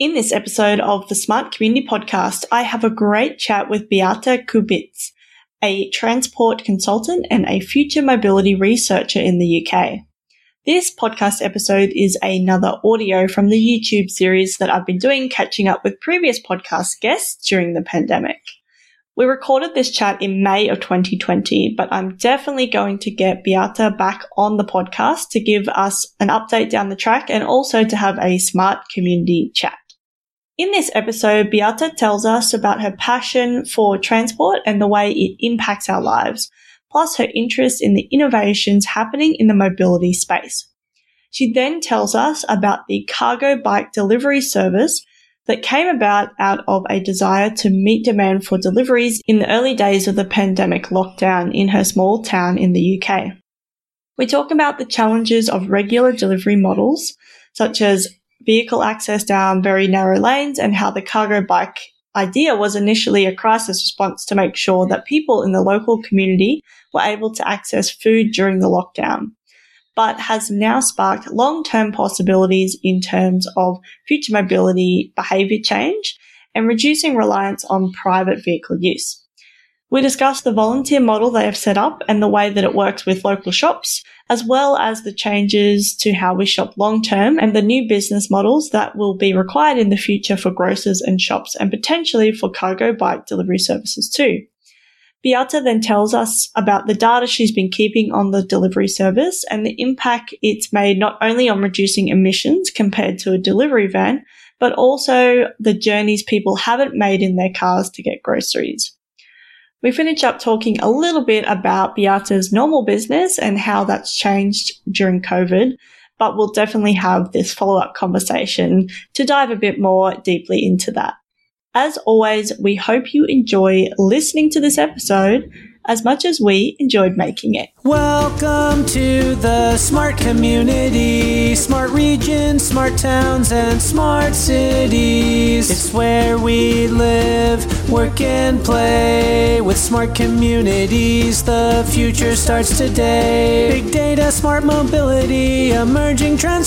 In this episode of the Smart Community Podcast, I have a great chat with Beata Kubitz, a transport consultant and a future mobility researcher in the UK. This podcast episode is another audio from the YouTube series that I've been doing, catching up with previous podcast guests during the pandemic. We recorded this chat in May of 2020, but I'm definitely going to get Beata back on the podcast to give us an update down the track and also to have a smart community chat. In this episode, Beata tells us about her passion for transport and the way it impacts our lives, plus her interest in the innovations happening in the mobility space. She then tells us about the cargo bike delivery service that came about out of a desire to meet demand for deliveries in the early days of the pandemic lockdown in her small town in the UK. We talk about the challenges of regular delivery models, such as vehicle access down very narrow lanes, and how the cargo bike idea was initially a crisis response to make sure that people in the local community were able to access food during the lockdown, but has now sparked long-term possibilities in terms of future mobility behaviour change and reducing reliance on private vehicle use. We discuss the volunteer model they have set up and the way that it works with local shops, as well as the changes to how we shop long-term and the new business models that will be required in the future for grocers and shops and potentially for cargo bike delivery services too. Beata then tells us about the data she's been keeping on the delivery service and the impact it's made not only on reducing emissions compared to a delivery van, but also the journeys people haven't made in their cars to get groceries. We finish up talking a little bit about Beata's normal business and how that's changed during COVID, but we'll definitely have this follow-up conversation to dive a bit more deeply into that. As always, we hope you enjoy listening to this episode as much as we enjoyed making it. Welcome to the smart community, smart regions, smart towns, and smart cities. It's where we live, work, and play. With smart communities, the future starts today. Big data, smart mobility, emerging trends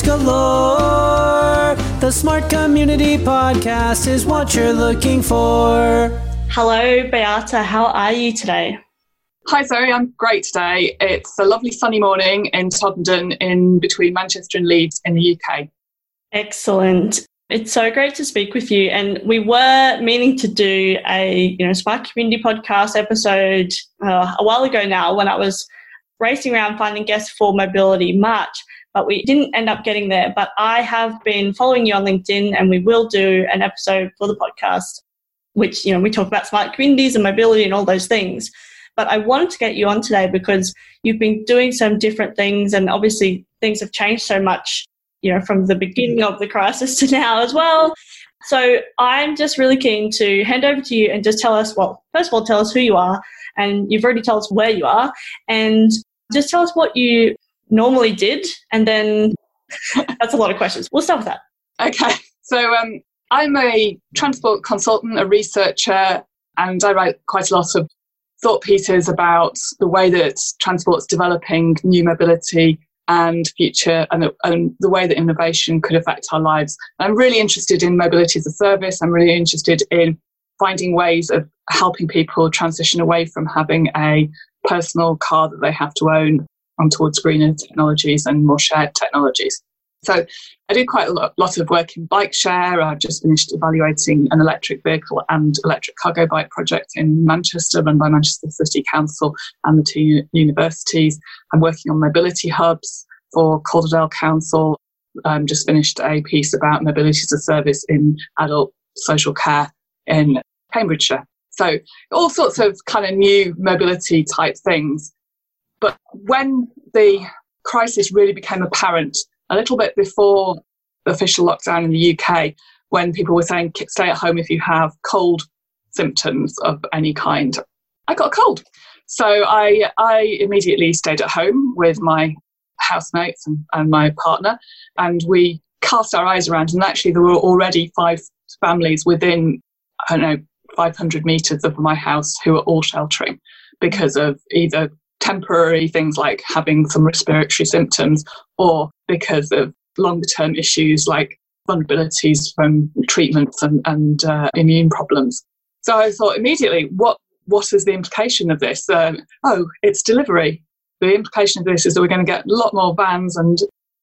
galore. The Smart Community Podcast is what you're looking for. Hello, Beata. How are you today? Hi Zoe, I'm great today. It's a lovely sunny morning in Todmorden in between Manchester and Leeds in the UK. Excellent. It's so great to speak with you. And we were meaning to do a Smart Community Podcast episode a while ago now when I was racing around finding guests for Mobility March, but we didn't end up getting there. But I have been following you on LinkedIn and we will do an episode for the podcast, which, we talk about smart communities and mobility and all those things. But I wanted to get you on today because you've been doing some different things and obviously things have changed so much, from the beginning of the crisis to now as well. So I'm just really keen to hand over to you and just tell us, first of all, tell us who you are, and you've already told us where you are, and just tell us what you normally did, and then that's a lot of questions. We'll start with that. Okay. So I'm a transport consultant, a researcher, and I write quite a lot of thought pieces about the way that transport's developing, new mobility and future, and the way that innovation could affect our lives. I'm really interested in mobility as a service. I'm really interested in finding ways of helping people transition away from having a personal car that they have to own on towards greener technologies and more shared technologies. So I do quite a lot of work in bike share. I've just finished evaluating an electric vehicle and electric cargo bike project in Manchester run by Manchester City Council and the two universities. I'm working on mobility hubs for Calderdale Council. Just finished a piece about mobility as a service in adult social care in Cambridgeshire. So all sorts of kind of new mobility type things. But when the crisis really became apparent, a little bit before the official lockdown in the UK, when people were saying stay at home if you have cold symptoms of any kind, I got a cold. So I immediately stayed at home with my housemates and my partner, and we cast our eyes around, and actually there were already 5 families within, 500 metres of my house who were all sheltering because of either temporary things like having some respiratory symptoms or because of longer term issues like vulnerabilities from treatments and immune problems. So I thought immediately, what is the implication of this? It's delivery. The implication of this is that we're going to get a lot more vans and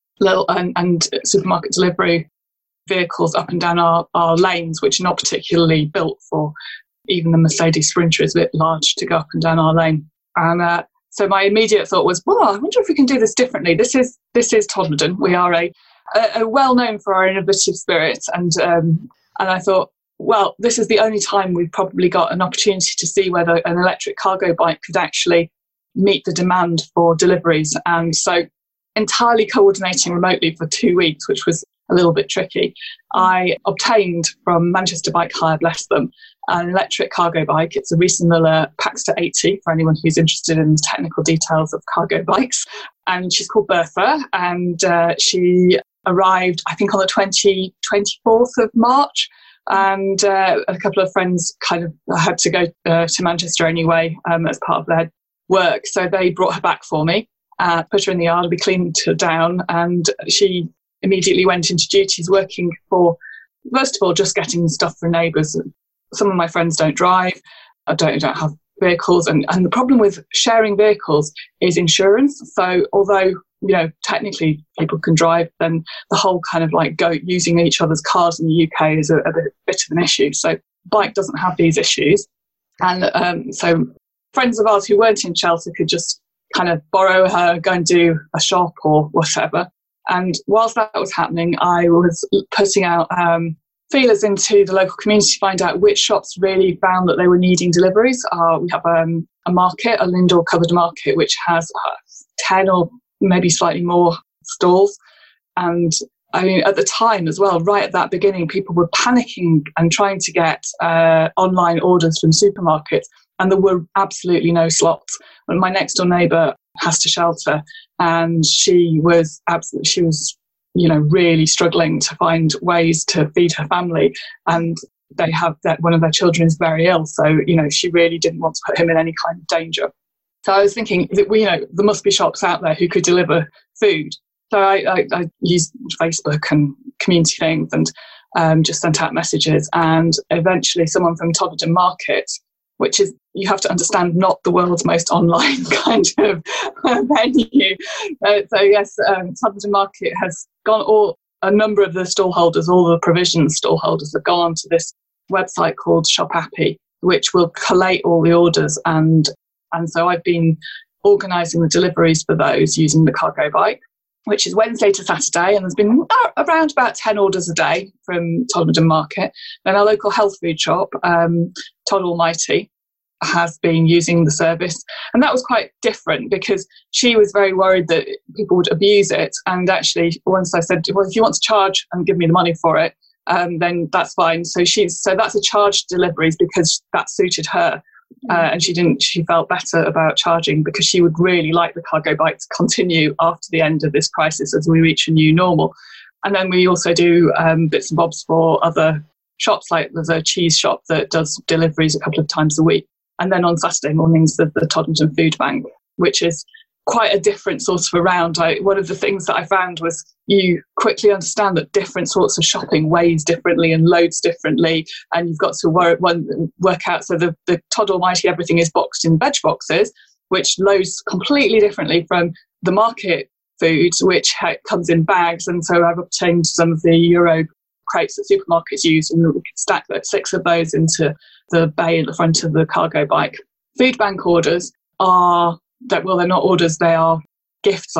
supermarket delivery vehicles up and down our lanes, which are not particularly built for. Even the Mercedes Sprinter is a bit large to go up and down our lane. And so my immediate thought was, I wonder if we can do this differently. This is Todmorden. We are a well known for our innovative spirit, and I thought, well, this is the only time we've probably got an opportunity to see whether an electric cargo bike could actually meet the demand for deliveries. And so, entirely coordinating remotely for 2 weeks, which was a little bit tricky, I obtained from Manchester Bike Hire, bless them, an electric cargo bike. It's a Reese & Miller Paxter 80 for anyone who's interested in the technical details of cargo bikes. And she's called Bertha, and she arrived, I think, on the 24th of March. And a couple of friends kind of had to go to Manchester anyway as part of their work. So they brought her back for me, put her in the yard, we cleaned her down, and she immediately went into duties working for, first of all, just getting stuff for neighbours. Some of my friends don't drive, don't have vehicles, and the problem with sharing vehicles is insurance. So although, technically people can drive, then the whole kind of like using each other's cars in the UK is a bit of an issue. So bike doesn't have these issues. And so friends of ours who weren't in Chelsea could just kind of borrow her, go and do a shop or whatever. And whilst that was happening, I was putting out feelers into the local community to find out which shops really found that they were needing deliveries. We have a market, a Lindor covered market, which has 10 or maybe slightly more stalls. And I mean, at the time as well, right at that beginning, people were panicking and trying to get online orders from supermarkets, and there were absolutely no slots. And my next door neighbour has to shelter, and she was really struggling to find ways to feed her family. And they have that one of their children is very ill, so she really didn't want to put him in any kind of danger. So I was thinking that there must be shops out there who could deliver food. So I used Facebook and community things and just sent out messages. And eventually someone from Todmorden Market, which is, you have to understand, not the world's most online kind of venue. So yes, Todmorden Market has gone, a number of the stallholders, all the provisions stallholders have gone onto this website called Shop Happy, which will collate all the orders. And so I've been organising the deliveries for those using the cargo bike, which is Wednesday to Saturday. And there's been around about 10 orders a day from Todmorden Market. Then our local health food shop, Todd Almighty, has been using the service. And that was quite different because she was very worried that people would abuse it. And actually, once I said, well, if you want to charge and give me the money for it, then that's fine. So that's a charged deliveries because that suited her. And she felt better about charging because she would really like the cargo bike to continue after the end of this crisis as we reach a new normal. And then we also do bits and bobs for other shops, like there's a cheese shop that does deliveries a couple of times a week. And then on Saturday mornings, the Todmorden Food Bank, which is quite a different sort of around. One of the things that I found was you quickly understand that different sorts of shopping weighs differently and loads differently, and you've got to work out. So the Todd Almighty everything is boxed in veg boxes, which loads completely differently from the market food, which comes in bags. And so I've obtained some of the Euro crates that supermarkets use, and we can stack 6 of those into the bay at the front of the cargo bike. Food bank orders they're not orders, they are gifts,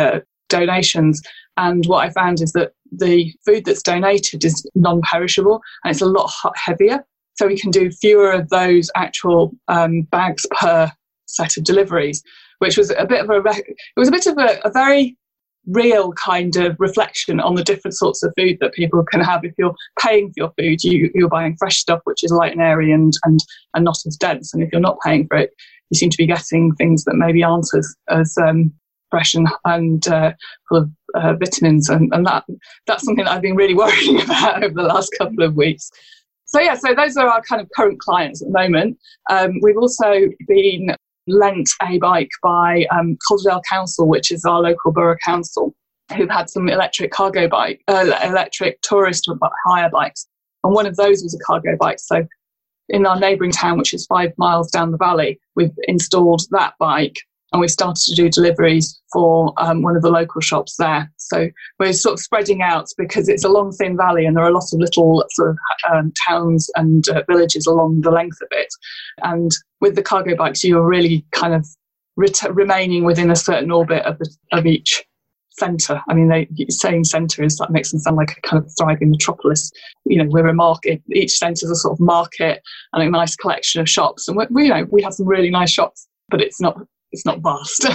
donations. And what I found is that the food that's donated is non-perishable and it's a lot heavier. So we can do fewer of those actual bags per set of deliveries, which was a bit of a very real kind of reflection on the different sorts of food that people can have. If you're paying for your food, you're buying fresh stuff, which is light and airy and not as dense. And if you're not paying for it, you seem to be getting things that maybe aren't as fresh and full of vitamins. And that's something that I've been really worrying about over the last couple of weeks. So those are our kind of current clients at the moment. We've also been lent a bike by Calderdale Council, which is our local borough council, who've had some electric electric tourist hire bikes. And one of those was a cargo bike. So in our neighbouring town, which is 5 miles down the valley, we've installed that bike and we've started to do deliveries for one of the local shops there. So we're sort of spreading out because it's a long, thin valley and there are lots of little sort of towns and villages along the length of it. And with the cargo bikes, you're really kind of remaining within a certain orbit of each centre. I mean, saying centre that makes them sound like a kind of thriving metropolis. You know, we're a market. Each centre is a sort of market and a nice collection of shops. And we have some really nice shops, but it's not vast.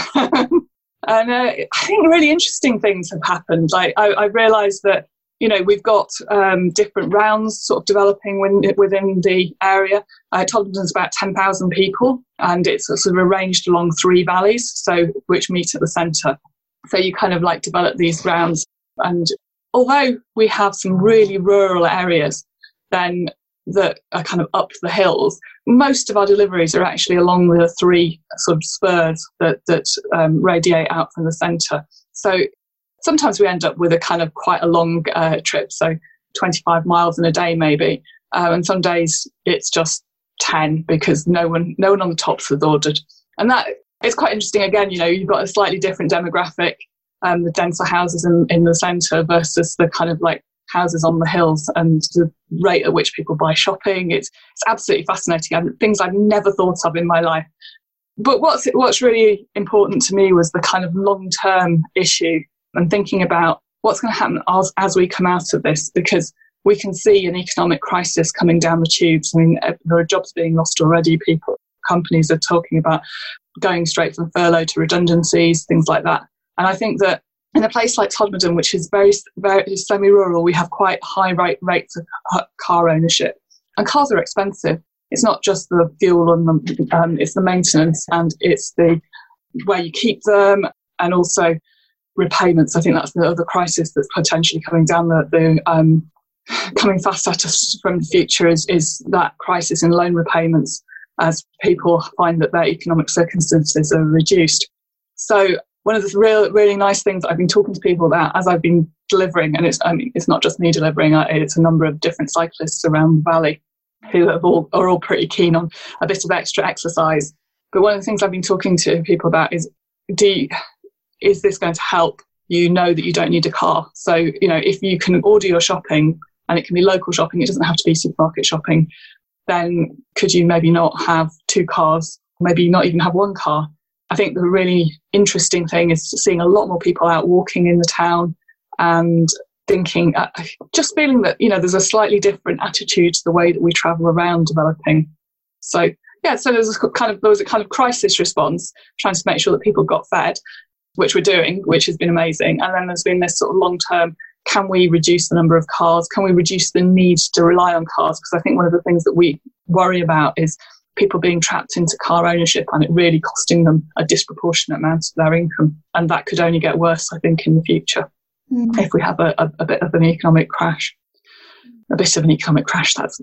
And I think really interesting things have happened. I realised that, you know, we've got different rounds sort of developing within the area. Todmorden about 10,000 people, and it's sort of arranged along 3 valleys, which meet at the centre. So you kind of like develop these rounds. And although we have some really rural areas then that are kind of up the hills, most of our deliveries are actually along the 3 sort of spurs that radiate out from the centre. So sometimes we end up with a kind of quite a long trip, so 25 miles in a day maybe. And some days it's just 10 because no one on the tops has ordered. And that it's quite interesting. Again, you know, you've got a slightly different demographic, the denser houses in the centre versus the kind of like houses on the hills, and the rate at which people buy shopping. It's absolutely fascinating, and things I've never thought of in my life. But what's really important to me was the kind of long-term issue and thinking about what's going to happen as we come out of this, because we can see an economic crisis coming down the tubes. I mean, there are jobs being lost already. Companies are talking about going straight from furlough to redundancies, things like that. And I think that in a place like Todmorden, which is very, very semi-rural, we have quite high rates of car ownership. And cars are expensive. It's not just the fuel and it's the maintenance, and it's the where you keep them, and also repayments. I think that's the other crisis that's potentially coming down coming fast at us from the future is that crisis in loan repayments, as people find that their economic circumstances are reduced. So one of the really nice things I've been talking to people about as I've been delivering, and it's not just me delivering, it's a number of different cyclists around the valley who are all pretty keen on a bit of extra exercise. But one of the things I've been talking to people about is this going to help you know that you don't need a car? So, you know, if you can order your shopping, and it can be local shopping, it doesn't have to be supermarket shopping, then could you maybe not have 2 cars, maybe not even have 1 car? I think the really interesting thing is seeing a lot more people out walking in the town and thinking, just feeling that, you know, there's a slightly different attitude to the way that we travel around developing. So, yeah, so there was a kind of crisis response, trying to make sure that people got fed, which we're doing, which has been amazing. And then there's been this sort of long-term, can we reduce the number of cars? Can we reduce the need to rely on cars? Because I think one of the things that we worry about is people being trapped into car ownership and it really costing them a disproportionate amount of their income. And that could only get worse, I think, in the future if we have a bit of an economic crash. A bit of an economic crash, that's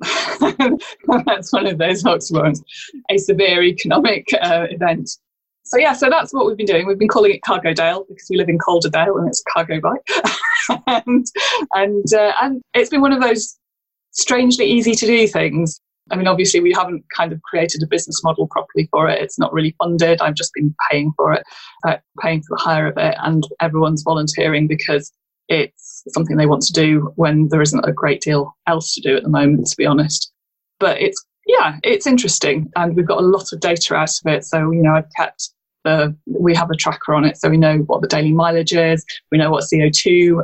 one of those oxymorons, a severe economic event. So yeah, so that's what we've been doing. We've been calling it Cargo Dale because we live in Calderdale and it's a cargo bike. and it's been one of those strangely easy to do things. I mean, obviously we haven't kind of created a business model properly for it. It's not really funded. I've just been paying for it, paying for the hire of it, and everyone's volunteering because it's something they want to do when there isn't a great deal else to do at the moment, to be honest. But it's interesting, and we've got a lot of data out of it. So, you know, we have a tracker on it, so we know what the daily mileage is. We know what CO2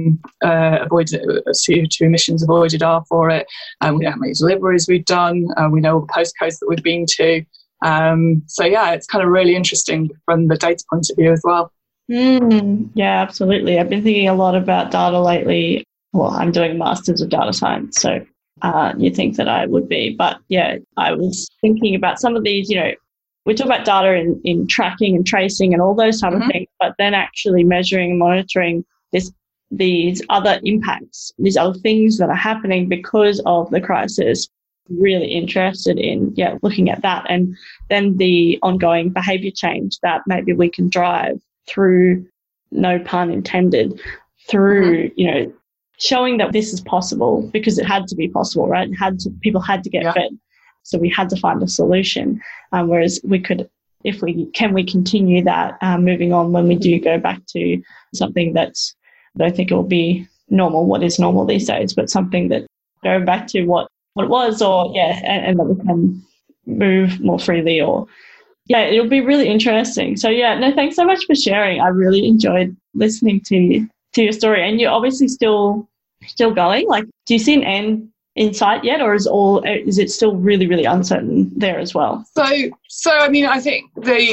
emissions avoided are for it. We know how many deliveries we've done. We know all the postcodes that we've been to. So yeah, it's kind of really interesting from the data point of view as well. Yeah, absolutely. I've been thinking a lot about data lately. Well, I'm doing a master's of data science, so you'd think that I would be. But yeah, I was thinking about some of these, you know, we talk about data in tracking and tracing and all those type of things, but then actually measuring and monitoring these other impacts, these other things that are happening because of the crisis. Really interested in looking at that, and then the ongoing behaviour change that maybe we can drive through no pun intended, through, showing that this is possible, because it had to be possible, right? People had to get fed. So we had to find a solution. Whereas we could, we continue that moving on when we do go back to something that's, I don't think it will be normal, what is normal these days, but something that go back to what it was, or and that we can move more freely, or it'll be really interesting. So thanks so much for sharing. I really enjoyed listening to your story, and you're obviously still going. Like, do you see an end in sight yet, or is it still really, really uncertain there as well? So I mean, I think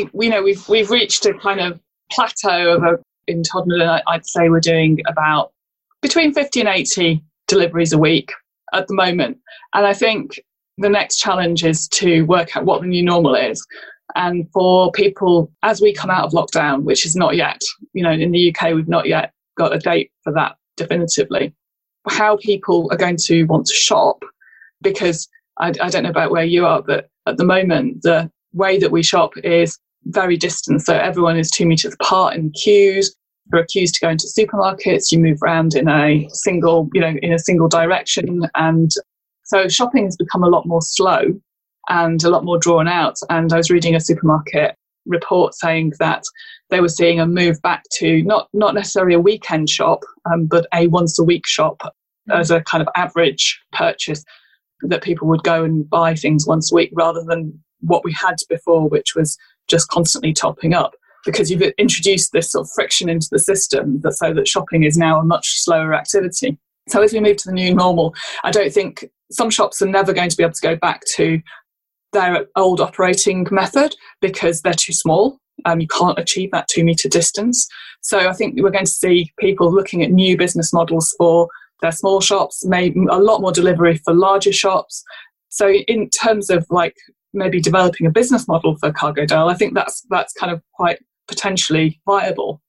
we've reached a kind of plateau in Todmorden. I'd say we're doing about between 50 and 80 deliveries a week at the moment, and I think the next challenge is to work out what the new normal is. And for people, as we come out of lockdown, which is not yet, in the UK, we've not yet got a date for that definitively, how people are going to want to shop, because I don't know about where you are, but at the moment, the way that we shop is very distant. So everyone is 2 meters apart in queues. There are queues to go into supermarkets. You move around in a single direction. And so shopping has become a lot more slow and a lot more drawn out. And I was reading a supermarket report saying that they were seeing a move back to not necessarily a weekend shop, but a once a week shop as a kind of average purchase, that people would go and buy things once a week rather than what we had before, which was just constantly topping up, because you've introduced this sort of friction into the system so that shopping is now a much slower activity. So as we move to the new normal, I don't think some shops are never going to be able to go back to their old operating method because they're too small. You can't achieve that 2 meter distance. So I think we're going to see people looking at new business models for their small shops, maybe a lot more delivery for larger shops. So in terms of like maybe developing a business model for Cargodel, I think that's kind of quite potentially viable.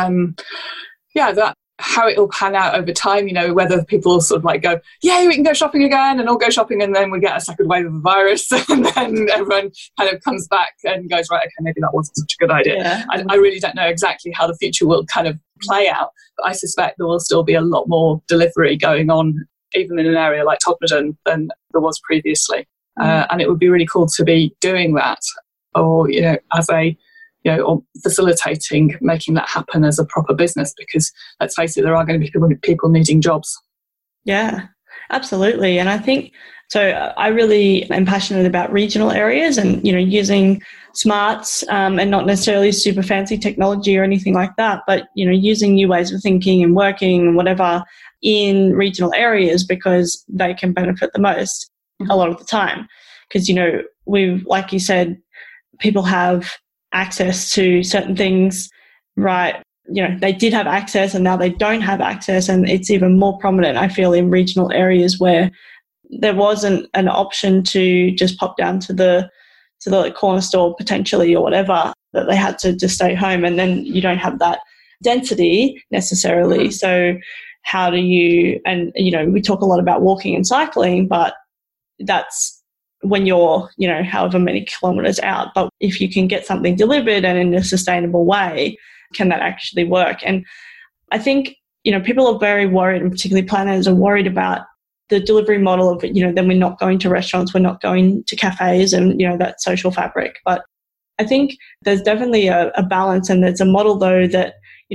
That how it will pan out over time, whether people sort of like go, yay, we can go shopping again, and all go shopping, and then we get a second wave of the virus, and then everyone kind of comes back and goes, right, okay, maybe that wasn't such a good idea. Yeah. I really don't know exactly how the future will kind of play out, but I suspect there will still be a lot more delivery going on, even in an area like Todmorden, than there was previously. And it would be really cool to be doing that, or, as a or facilitating making that happen as a proper business, because let's face it, there are going to be people needing jobs. Yeah, absolutely. And I think, so I really am passionate about regional areas and, using smarts and not necessarily super fancy technology or anything like that, but, using new ways of thinking and working and whatever in regional areas, because they can benefit the most a lot of the time. Because, we've, like you said, people have access to certain things, right? They did have access and now they don't have access, and it's even more prominent, I feel, in regional areas where there wasn't an option to just pop down to the corner store potentially or whatever, that they had to just stay home, and then you don't have that density necessarily. So how do you, and we talk a lot about walking and cycling, but that's when you're, however many kilometers out. But if you can get something delivered and in a sustainable way, can that actually work? And I think, people are very worried, and particularly planners are worried about the delivery model of, then we're not going to restaurants, we're not going to cafes and, that social fabric. But I think there's definitely a balance, and there's a model though that,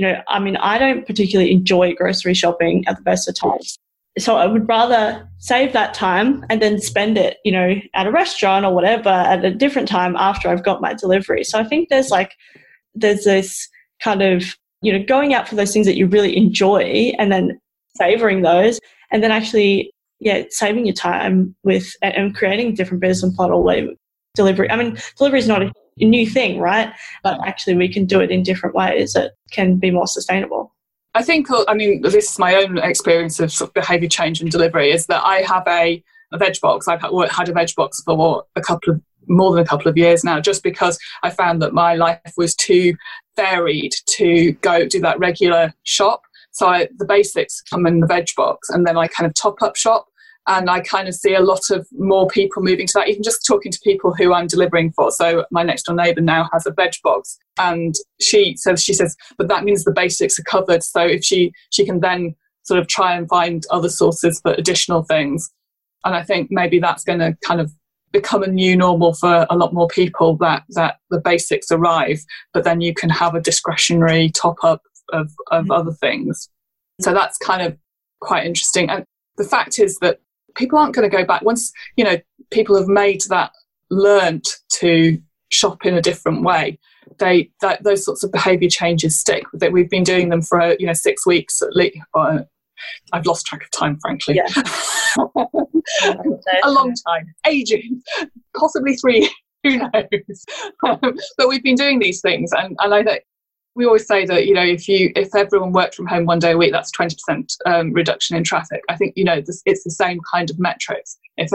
I don't particularly enjoy grocery shopping at the best of times. So I would rather save that time and then spend it, at a restaurant or whatever at a different time after I've got my delivery. So I think there's this kind of, going out for those things that you really enjoy and then savoring those, and then actually, saving your time with and creating a different business model where delivery. I mean, delivery is not a new thing, right? But actually we can do it in different ways that can be more sustainable. I think, this is my own experience of sort of behaviour change and delivery, is that I have a veg box. I've had a veg box for more than a couple of years now, just because I found that my life was too varied to go do that regular shop. So the basics come in the veg box, and then I kind of top up shop. And I kind of see a lot of more people moving to that, even just talking to people who I'm delivering for. So my next door neighbour now has a veg box, and she says, but that means the basics are covered. So if she can then sort of try and find other sources for additional things. And I think maybe that's going to kind of become a new normal for a lot more people, that the basics arrive, but then you can have a discretionary top up of other things. So that's kind of quite interesting. And the fact is that people aren't going to go back once, people have made that, learnt to shop in a different way. Those sorts of behaviour changes stick. That we've been doing them for 6 weeks at least. I've lost track of time, frankly. Yeah. A long time, ages, possibly 3. Who knows? But we've been doing these things, and I think we always say that if everyone worked from home 1 day a week, that's 20% reduction in traffic. I think it's the same kind of metrics. If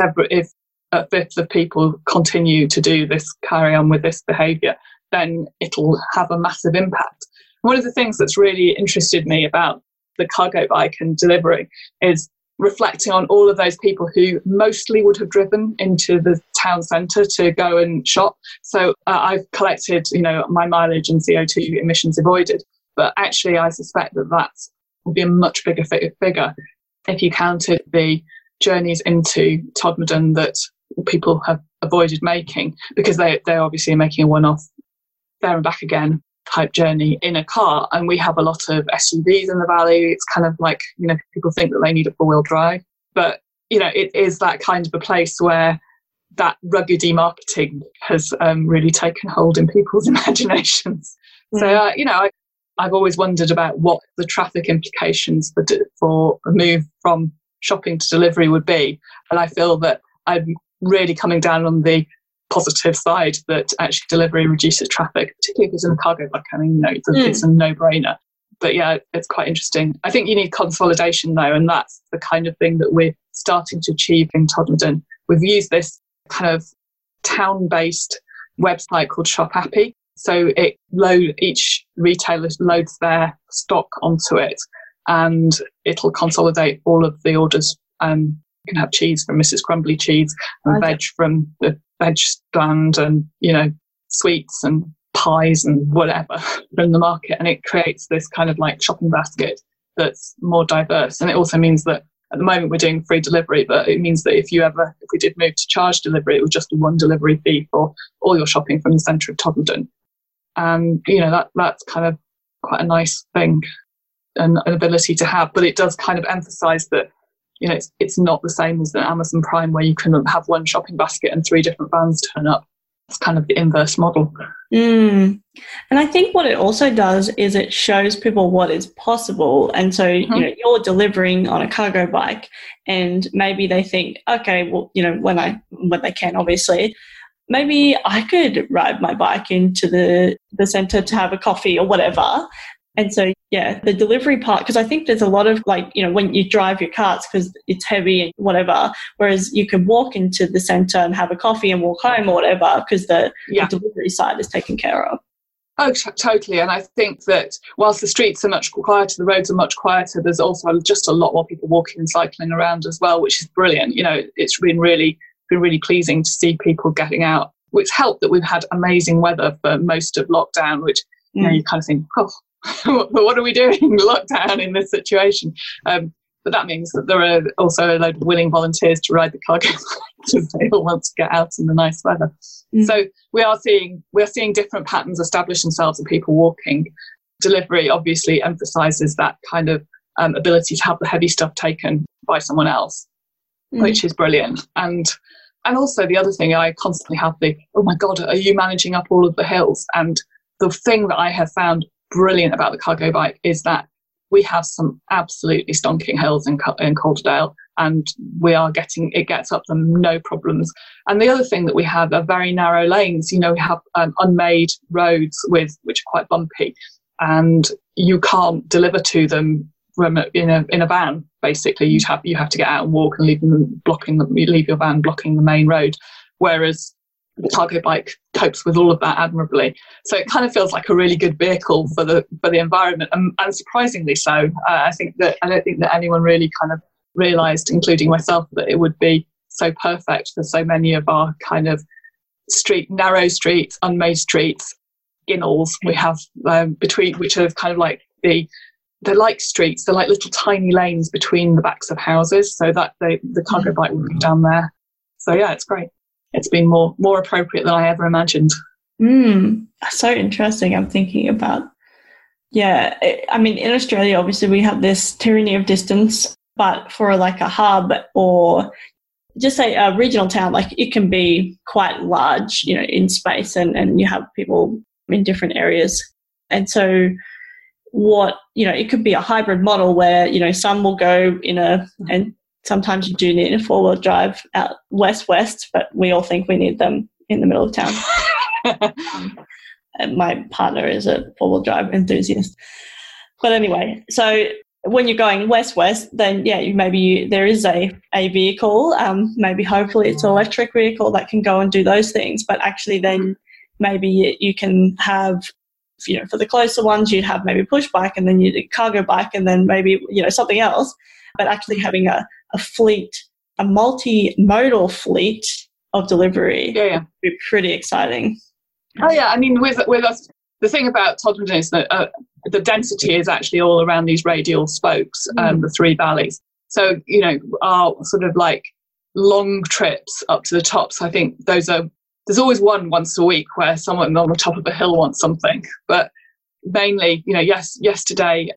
a fifth of people continue to carry on with this behaviour, then it'll have a massive impact. One of the things that's really interested me about the cargo bike and delivery is reflecting on all of those people who mostly would have driven into the town centre to go and shop. So I've collected, my mileage and CO2 emissions avoided, but actually I suspect that would be a much bigger figure if you counted the journeys into Todmorden that people have avoided making, because they're obviously making a one-off there and back again type journey in a car. And we have a lot of SUVs in the valley. It's kind of like, people think that they need a four-wheel drive, but it is that kind of a place where that ruggedy marketing has really taken hold in people's imaginations. So I've always wondered about what the traffic implications for a move from shopping to delivery would be, and I feel that I'm really coming down on the positive side, that actually delivery reduces traffic, particularly if it's in a cargo bike. I mean, it's a no-brainer. But yeah, it's quite interesting. I think you need consolidation though, and that's the kind of thing that we're starting to achieve in Todmorden. We've used this kind of town-based website called Shop Happy. So each retailer loads their stock onto it, and it'll consolidate all of the orders. You can have cheese from Mrs. Crumbly Cheese, and veg from the veg stand, and sweets and pies and whatever from the market, and it creates this kind of like shopping basket that's more diverse. And it also means that at the moment we're doing free delivery, but it means that if we did move to charge delivery, it would just be one delivery fee for all your shopping from the centre of Todmorden. And that's kind of quite a nice thing and an ability to have, but it does kind of emphasise that it's not the same as the Amazon Prime, where you can have one shopping basket and 3 different vans turn up. It's kind of the inverse model. And I think what it also does is it shows people what is possible. And so, you're delivering on a cargo bike, and maybe they think, okay, well, when they can, obviously, maybe I could ride my bike into the centre to have a coffee or whatever. And so, the delivery part, because I think there's a lot of when you drive your carts because it's heavy and whatever, whereas you can walk into the centre and have a coffee and walk home or whatever because the delivery side is taken care of. Oh, totally. And I think that whilst the streets are much quieter, the roads are much quieter, there's also just a lot more people walking and cycling around as well, which is brilliant. It's been really pleasing to see people getting out, which helped that we've had amazing weather for most of lockdown, which you kind of think, what are we doing lockdown in this situation? But that means that there are also a load of willing volunteers to ride the cargo because they all want to get out in the nice weather. So we are seeing different patterns establish themselves of people walking. Delivery obviously emphasises that kind of ability to have the heavy stuff taken by someone else, which is brilliant. And also the other thing, I constantly have oh my God, are you managing up all of the hills? And the thing that I have found brilliant about the cargo bike is that we have some absolutely stonking hills in Calderdale, and it gets up them no problems. And the other thing that we have are very narrow lanes. We have unmade roads which are quite bumpy, and you can't deliver to them in a van. Basically, you have to get out and walk and leave your van blocking the main road, whereas the cargo bike copes with all of that admirably. So it kind of feels like a really good vehicle for the environment, and surprisingly so. I don't think that anyone really kind of realised, including myself, that it would be so perfect for so many of our kind of narrow streets, unmade streets, ginnels we have between, which are kind of like they're like streets, they're like little tiny lanes between the backs of houses, so that the cargo bike would be down there. So yeah, it's great. It's been more appropriate than I ever imagined. So interesting. I'm thinking about, I mean, in Australia, obviously we have this tyranny of distance, but for like a hub or just say a regional town, like it can be quite large, you know, in space, and you have people in different areas. And so it could be a hybrid model where, you know, some will go and sometimes you do need a 4-wheel drive out west, but we all think we need them in the middle of town. And my partner is a 4-wheel drive enthusiast. But anyway, so when you're going west, then there is a vehicle, maybe hopefully it's an electric vehicle that can go and do those things. But actually then maybe you can have, you know, for the closer ones, you'd have maybe a push bike, and then you'd a cargo bike, and then maybe, you know, something else. But actually having a fleet, a multimodal fleet of delivery would be pretty exciting. Oh yeah, I mean, with us, the thing about Todmorden is that the density is actually all around these radial spokes, the 3 valleys. So, you know, our sort of like long trips up to the tops, I think there's always one once a week where someone on the top of a hill wants something. But mainly, you know, Saturday,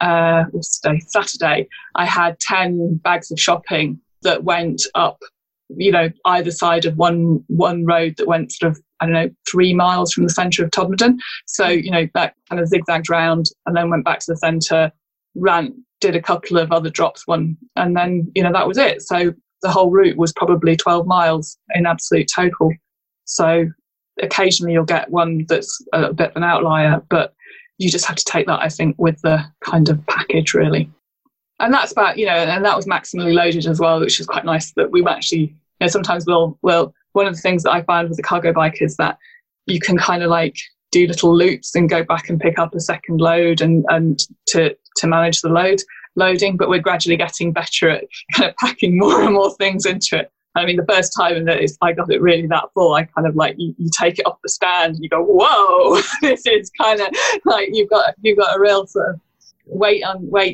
I had 10 bags of shopping that went up, you know, either side of one road that went sort of, 3 miles from the centre of Todmorden. So, you know, that kind of zigzagged round and then went back to the centre, did a couple of other drops, and then, you know, that was it. So the whole route was probably 12 miles in absolute total. So occasionally you'll get one that's a bit of an outlier, but you just have to take that, I think, with the kind of package, really. And that's about, you know, and that was maximally loaded as well, which is quite nice that we actually, you know, sometimes we'll one of the things that I found with the cargo bike is that you can kind of like do little loops and go back and pick up a second load and to manage the loading, but we're gradually getting better at kind of packing more and more things into it. I mean, the first time that I got it really that full, I kind of like, you take it off the stand and you go, whoa, this is kind of like, you've got a real sort of weight.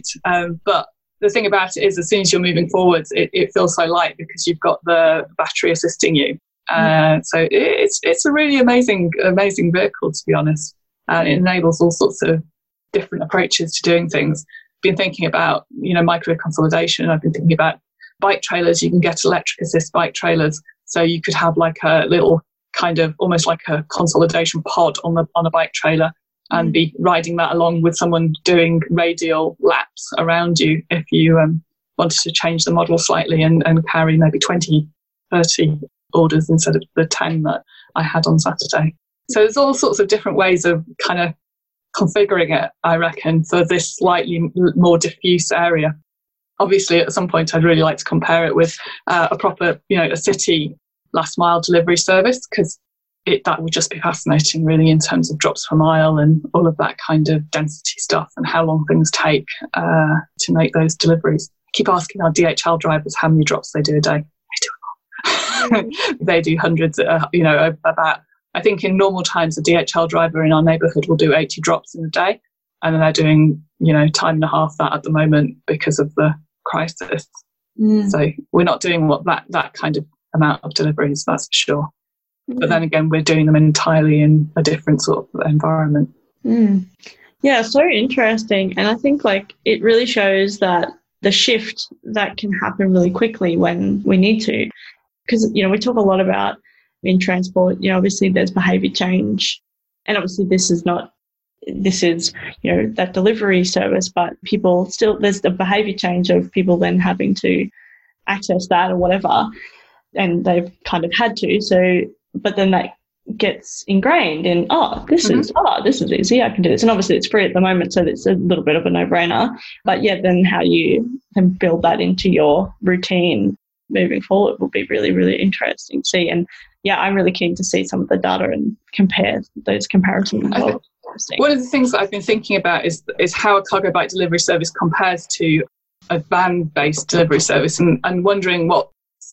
But the thing about it is, as soon as you're moving forwards, it feels so light because you've got the battery assisting you. So it's a really amazing vehicle, to be honest. It enables all sorts of different approaches to doing things. I've been thinking about, you know, micro consolidation. I've been thinking about bike trailers. You can get electric assist bike trailers, so you could have like a little kind of almost like a consolidation pod on a bike trailer, and be riding that along with someone doing radial laps around you if you wanted to change the model slightly and carry maybe 20, 30 orders instead of the 10 that I had on Saturday. So there's all sorts of different ways of kind of configuring it, I reckon, for this slightly more diffuse area. Obviously, at some point, I'd really like to compare it with a proper, you know, a city last mile delivery service, because that would just be fascinating, really, in terms of drops per mile and all of that kind of density stuff and how long things take to make those deliveries. I keep asking our DHL drivers how many drops they do a day. They do a lot. They do hundreds, you know, about, I think in normal times, a DHL driver in our neighbourhood will do 80 drops in a day. And then they're doing, you know, time and a half that at the moment because of the crisis. So we're not doing that kind of amount of deliveries, that's for sure. But then again, we're doing them entirely in a different sort of environment. Yeah, so interesting. And I think like it really shows that the shift that can happen really quickly when we need to. Because, you know, we talk a lot about in transport, you know, obviously there's behaviour change. And obviously this is, you know, that delivery service, but people still, there's the behaviour change of people then having to access that or whatever. And they've kind of had to. So, but then that gets ingrained in, this is easy, I can do this. And obviously it's free at the moment, so it's a little bit of a no-brainer. But yeah, then how you can build that into your routine moving forward will be really, really interesting to see. And yeah, I'm really keen to see some of the data and compare those comparisons as well. One of the things that I've been thinking about is how a cargo bike delivery service compares to a van-based delivery service, and wondering what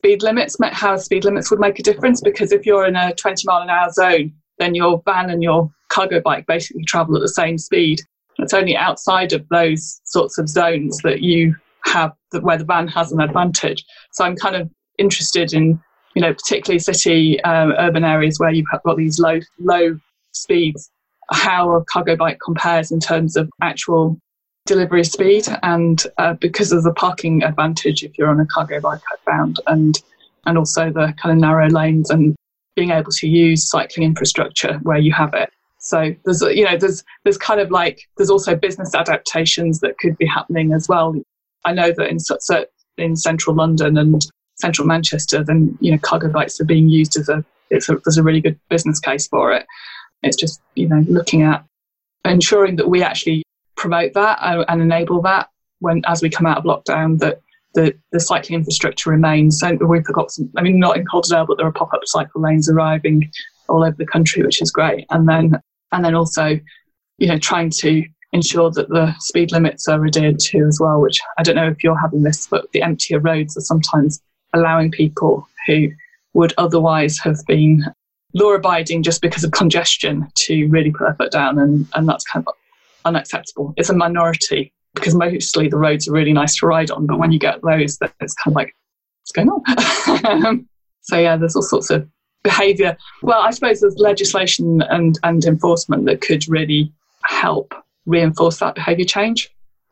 how speed limits would make a difference, because if you're in a 20 mile an hour zone, then your van and your cargo bike basically travel at the same speed. It's only outside of those sorts of zones that you have where the van has an advantage. So I'm kind of interested in, particularly city, urban areas where you've got these low speeds, how a cargo bike compares in terms of actual delivery speed, and because of the parking advantage if you're on a cargo bike, I found, and also the kind of narrow lanes and being able to use cycling infrastructure where you have it. So there's kind of like, there's also business adaptations that could be happening as well. I know that in central London and central Manchester, then cargo bikes are being used there's a really good business case for it. It's just looking at ensuring that we actually promote that and enable that as we come out of lockdown, that the cycling infrastructure remains. So we've got not in Calderdale, but there are pop-up cycle lanes arriving all over the country, which is great. And then also, trying to ensure that the speed limits are adhered to as well, which I don't know if you're having this, but the emptier roads are sometimes allowing people who would otherwise have been law-abiding just because of congestion to really put their foot down, and that's kind of unacceptable. It's a minority, because mostly the roads are really nice to ride on, but when you get those, it's kind of like, what's going on? So yeah, there's all sorts of behaviour. Well, I suppose there's legislation and enforcement that could really help reinforce that behaviour change.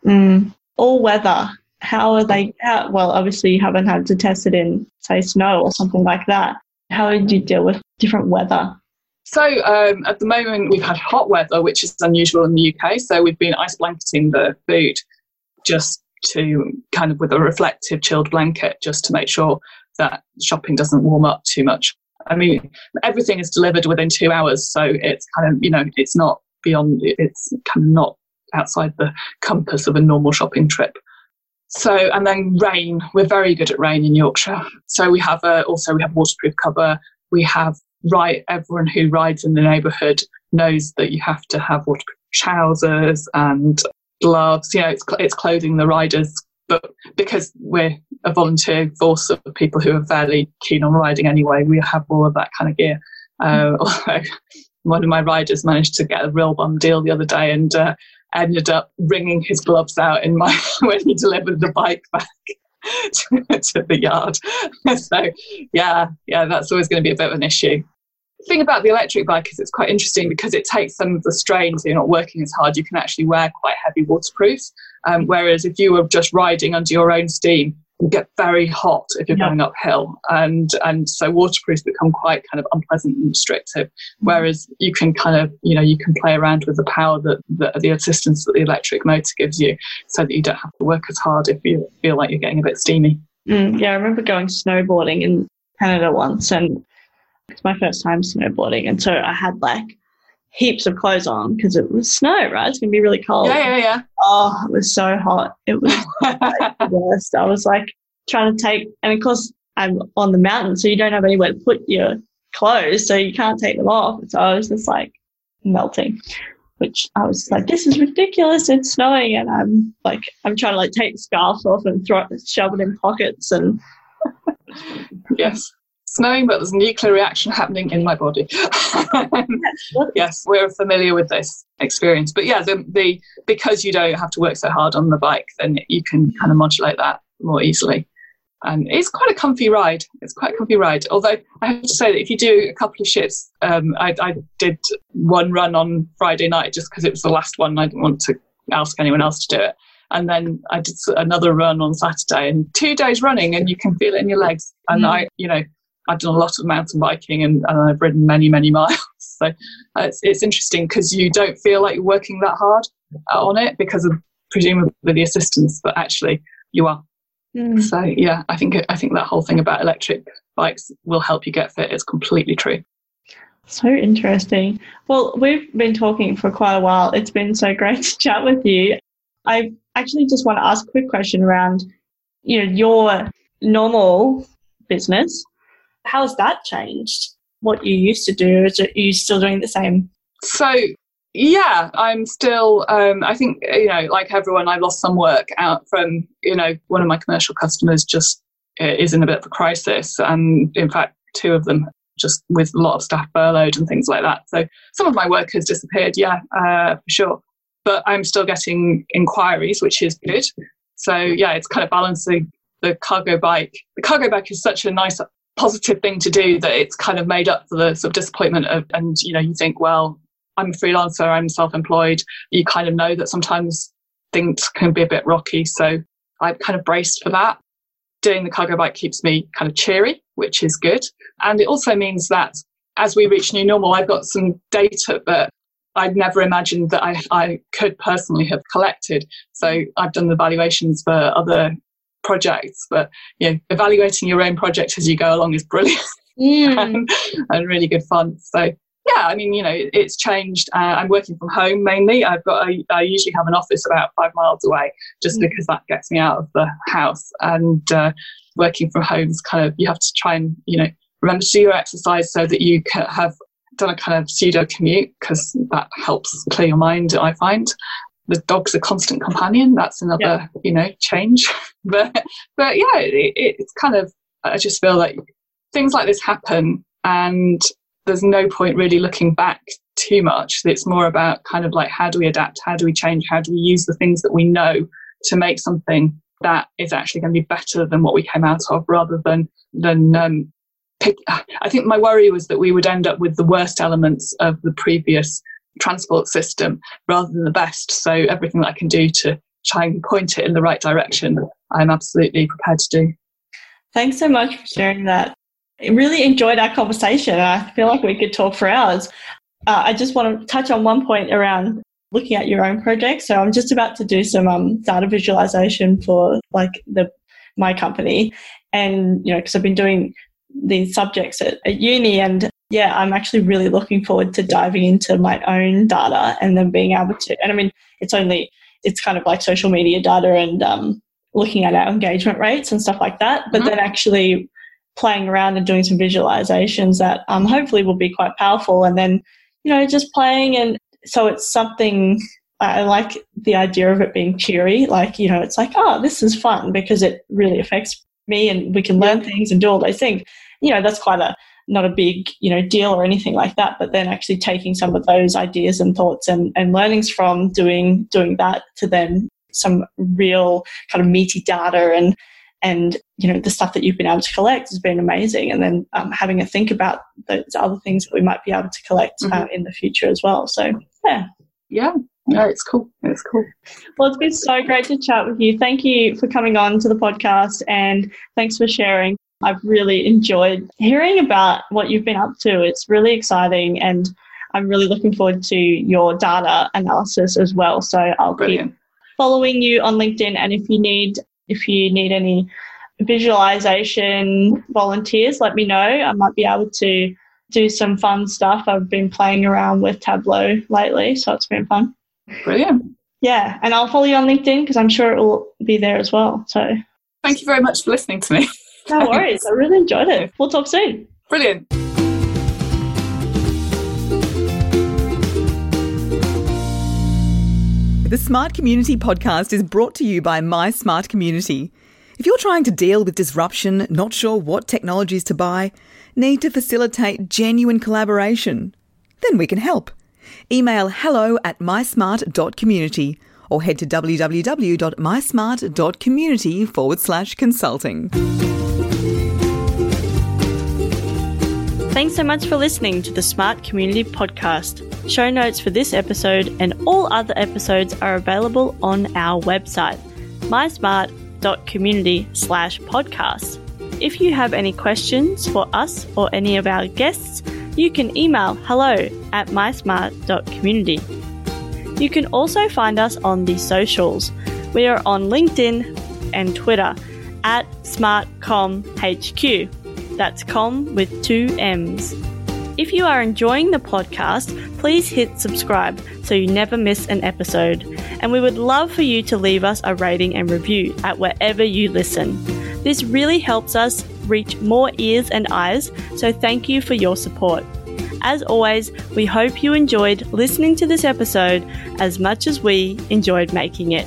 All weather, how are they? Well, obviously you haven't had to test it in, say, snow or something like that. How did you deal with different weather? So at the moment we've had hot weather, which is unusual in the UK. So we've been ice blanketing the food just to kind of with a reflective chilled blanket, just to make sure that shopping doesn't warm up too much. I mean, everything is delivered within 2 hours. So it's kind of, it's not beyond, it's kind of not outside the compass of a normal shopping trip. So, and then rain, we're very good at rain in Yorkshire. So we have waterproof cover. We have everyone who rides in the neighbourhood knows that you have to have waterproof trousers and gloves. It's clothing the riders, but because we're a volunteer force of people who are fairly keen on riding anyway, we have all of that kind of gear. Although one of my riders managed to get a real bum deal the other day and ended up wringing his gloves out when he delivered the bike back to the yard. So yeah, that's always going to be a bit of an issue. The thing about the electric bike is it's quite interesting because it takes some of the strain, so you're not working as hard. You can actually wear quite heavy waterproofs, whereas if you were just riding under your own steam, you get very hot if you're going uphill, and so waterproofs become quite kind of unpleasant and restrictive. Whereas you can kind of you can play around with the power that the assistance that the electric motor gives you, so that you don't have to work as hard if you feel like you're getting a bit steamy. Yeah, I remember going snowboarding in Canada once, and it's my first time snowboarding, and so I had like heaps of clothes on because it was snow, right? It's going to be really cold. Yeah. Oh, it was so hot. It was like the worst. I was like trying to take, and of course I'm on the mountain, so you don't have anywhere to put your clothes, so you can't take them off. So I was just like melting, which I was like, this is ridiculous. It's snowing, and I'm trying to like take the scarf off and shove it in pockets and. Yes. Snowing, but there's a nuclear reaction happening in my body. Yes, we're familiar with this experience. But yeah, because you don't have to work so hard on the bike, then you can kind of modulate that more easily. And it's quite a comfy ride. Although I have to say that if you do a couple of shifts, I did one run on Friday night just because it was the last one. I didn't want to ask anyone else to do it. And then I did another run on Saturday, and 2 days running, and you can feel it in your legs. And I've done a lot of mountain biking and I've ridden many, many miles. So it's interesting because you don't feel like you're working that hard on it because of presumably the assistance, but actually you are. So yeah, I think that whole thing about electric bikes will help you get fit is completely true. So interesting. Well, we've been talking for quite a while. It's been so great to chat with you. I actually just want to ask a quick question around, your normal business. How has that changed? What you used to do? Are you still doing the same? So Yeah, I'm still, I think, like everyone, I've lost some work out from, one of my commercial customers just is in a bit of a crisis. And in fact, 2 of them just with a lot of staff furloughed and things like that. So some of my work has disappeared, for sure. But I'm still getting inquiries, which is good. So yeah, it's kind of balancing the cargo bike. The cargo bike is such a nice, positive thing to do that it's kind of made up for the sort of disappointment of, and you think, well, I'm a freelancer, I'm self-employed. You kind of know that sometimes things can be a bit rocky. So I've kind of braced for that. Doing the cargo bike keeps me kind of cheery, which is good. And it also means that as we reach new normal, I've got some data that I'd never imagined that I could personally have collected. So I've done the valuations for other projects, but evaluating your own project as you go along is brilliant and really good fun. So yeah, I mean, it's changed. I'm working from home mainly. I usually have an office about 5 miles away just because that gets me out of the house. And working from home is kind of, you have to try and, remember to do your exercise so that you have done a kind of pseudo commute, because that helps clear your mind, I find. The dog's a constant companion. That's another, change. But yeah, it's kind of, I just feel like things like this happen and there's no point really looking back too much. It's more about kind of like, how do we adapt? How do we change? How do we use the things that we know to make something that is actually going to be better than what we came out of, rather than pick. I think my worry was that we would end up with the worst elements of the previous transport system rather than the best. So everything that I can do to try and point it in the right direction, I'm absolutely prepared to do. Thanks so much for sharing that. I really enjoyed our conversation. I feel like we could talk for hours. I just want to touch on one point around looking at your own project. So I'm just about to do some data visualization for my company, and because I've been doing these subjects at uni, and yeah, I'm actually really looking forward to diving into my own data and then being able to. And I mean, it's kind of like social media data and looking at our engagement rates and stuff like that. But then actually playing around and doing some visualizations that hopefully will be quite powerful, and then just playing. And so it's something, I like the idea of it being cheery, it's like, oh, this is fun because it really affects me and we can learn things and do all those things. That's quite not a big deal or anything like that, but then actually taking some of those ideas and thoughts and learnings from doing that to then some real kind of meaty data and the stuff that you've been able to collect has been amazing. And then having a think about those other things that we might be able to collect in the future as well. So, yeah. Yeah. No, it's cool. It's cool. Well, it's been so great to chat with you. Thank you for coming on to the podcast, and thanks for sharing. I've really enjoyed hearing about what you've been up to. It's really exciting, and I'm really looking forward to your data analysis as well. So I'll keep following you on LinkedIn, and if you need any visualization volunteers, let me know. I might be able to do some fun stuff. I've been playing around with Tableau lately, so it's been fun. Brilliant. Yeah, and I'll follow you on LinkedIn because I'm sure it will be there as well. So thank you very much for listening to me. No worries. I really enjoyed it. We'll talk soon. Brilliant. The Smart Community podcast is brought to you by My Smart Community. If you're trying to deal with disruption, not sure what technologies to buy, need to facilitate genuine collaboration, then we can help. Email hello@mysmart.community or head to www.mysmart.community/consulting. Thanks so much for listening to the Smart Community Podcast. Show notes for this episode and all other episodes are available on our website, mysmart.community/podcast. If you have any questions for us or any of our guests, you can email hello@mysmart.community. You can also find us on the socials. We are on LinkedIn and Twitter @SmartComHQ. That's com with 2 M's. If you are enjoying the podcast, please hit subscribe so you never miss an episode. And we would love for you to leave us a rating and review at wherever you listen. This really helps us reach more ears and eyes, so thank you for your support. As always, we hope you enjoyed listening to this episode as much as we enjoyed making it.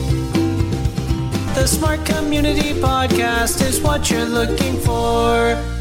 The Smart Community Podcast is what you're looking for.